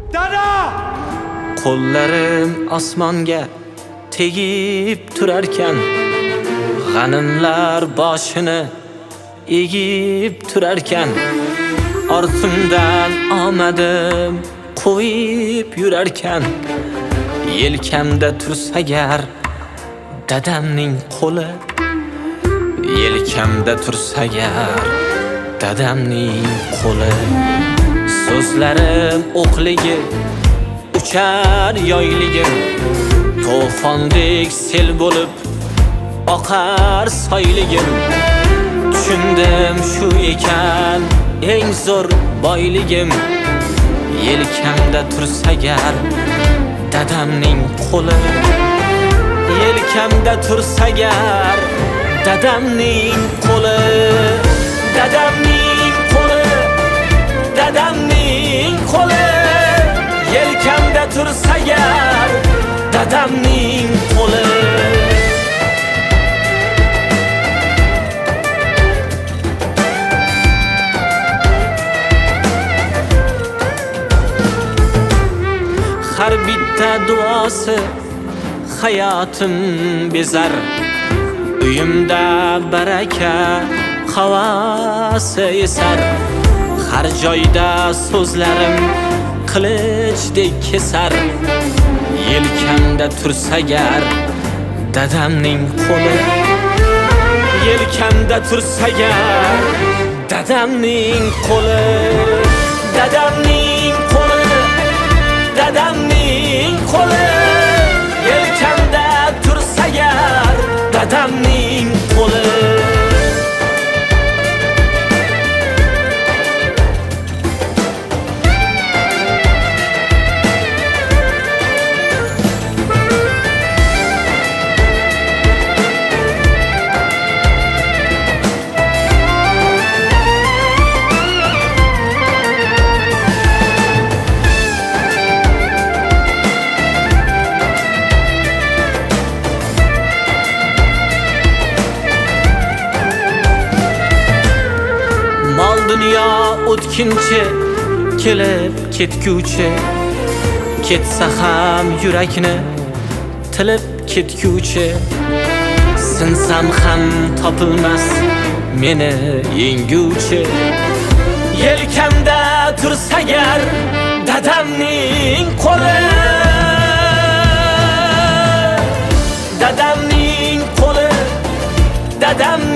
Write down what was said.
Dada! Qo'llarim osmonga tegib turarkan, g'animlar boshini egib turarkan, ortimdan omadim qo'yib yurarkan, yelkamda tursa agar dadamning qo'li, yelkamda tursa agar dadamning qo'li. So'zlarim o'qligi, uchar yoyligim, to'fondek sel bo'lib oqar soyligim. Tushundim shu ekan eng zo'r boyligim, yelkamda tursa agar dadamning qo'li, yelkamda tursa agar dadamning qo'li. Dadamning qo'li, dadamning qo'li, yelkamda tursa agar dadamning qo'li. Har bitta duosi hayotim bezar, uyimda baraka havasi esar. Har joyda so'zlarim qilichdek kesar, yelkamda tursa agar dadamning qo'li, yelkamda tursa agar dadamning qo'li. Dadamning qo'li, dadamning qo'li, yelkamda tursa agar dadamning qo'li. Mol dunyo o'tkinchi, kelib ketguvchi, ketsa ham yurakni tilib ketguvchi. Sinsam ham topilmas meni yenguvchi, yelkamda tursa agar dadamning qo'li, dadamning qo'li, dadam